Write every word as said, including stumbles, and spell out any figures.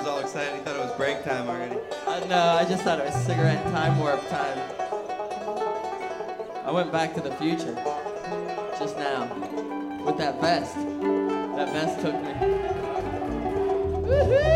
was all excited. He thought it was break time already. Uh, no, I just thought it was cigarette time warp time. I went back to the future just now with that vest. That vest took me. Woohoo!